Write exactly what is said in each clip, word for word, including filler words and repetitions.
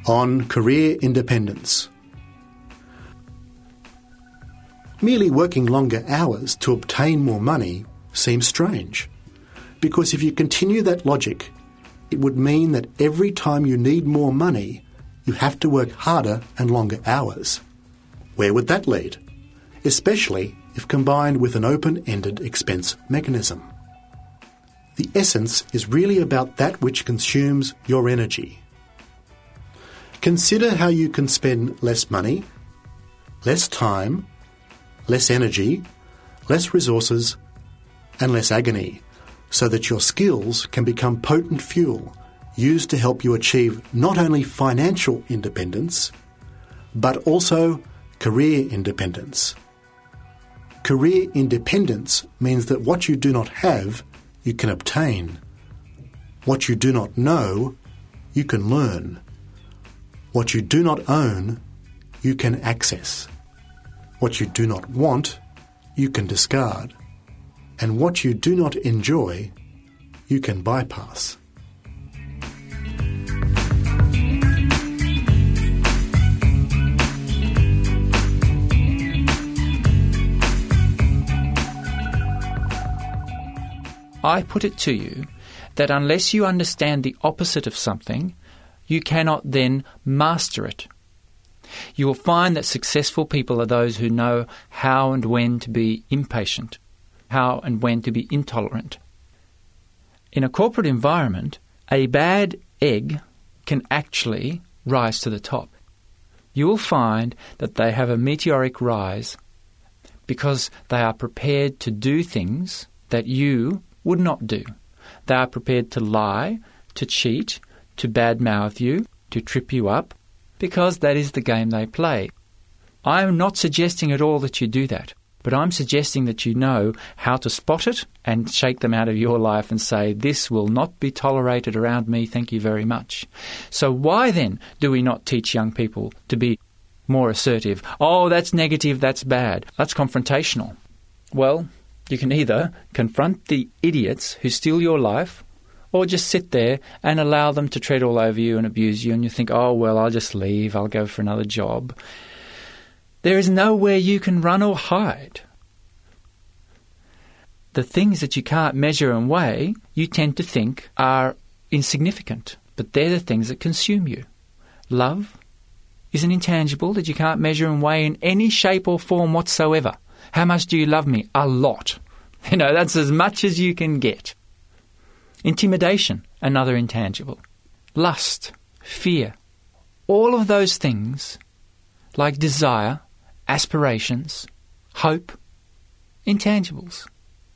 on career independence. Merely working longer hours to obtain more money seems strange, because if you continue that logic, it would mean that every time you need more money, you have to work harder and longer hours. Where would that lead? Especially if combined with an open-ended expense mechanism. The essence is really about that which consumes your energy. Consider how you can spend less money, less time, less energy, less resources, and less agony, so that your skills can become potent fuel used to help you achieve not only financial independence, but also career independence. Career independence means that what you do not have, you can obtain. What you do not know, you can learn. What you do not own, you can access. What you do not want, you can discard. And what you do not enjoy, you can bypass. I put it to you that unless you understand the opposite of something, you cannot then master it. You will find that successful people are those who know how and when to be impatient, how and when to be intolerant. In a corporate environment, a bad egg can actually rise to the top. You will find that they have a meteoric rise because they are prepared to do things that you would not do. They are prepared to lie, to cheat, to badmouth you, to trip you up, because that is the game they play. I am not suggesting at all that you do that, but I'm suggesting that you know how to spot it and shake them out of your life and say, this will not be tolerated around me, thank you very much. So why then do we not teach young people to be more assertive? Oh, that's negative, that's bad, that's confrontational. Well, you can either confront the idiots who steal your life or just sit there and allow them to tread all over you and abuse you, and you think, oh, well, I'll just leave, I'll go for another job. There is nowhere you can run or hide. The things that you can't measure and weigh, you tend to think are insignificant, but they're the things that consume you. Love is an intangible that you can't measure and weigh in any shape or form whatsoever. How much do you love me? A lot. You know, that's as much as you can get. Intimidation, another intangible. Lust, fear, all of those things, like desire, aspirations, hope, intangibles.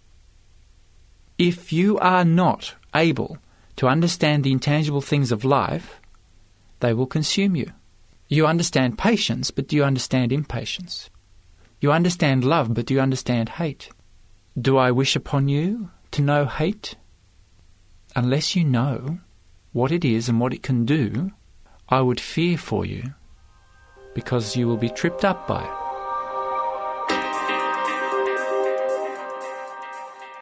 If you are not able to understand the intangible things of life, they will consume you. You understand patience, but do you understand impatience? You understand love, but do you understand hate? Do I wish upon you to know hate? Unless you know what it is and what it can do, I would fear for you, because you will be tripped up by it.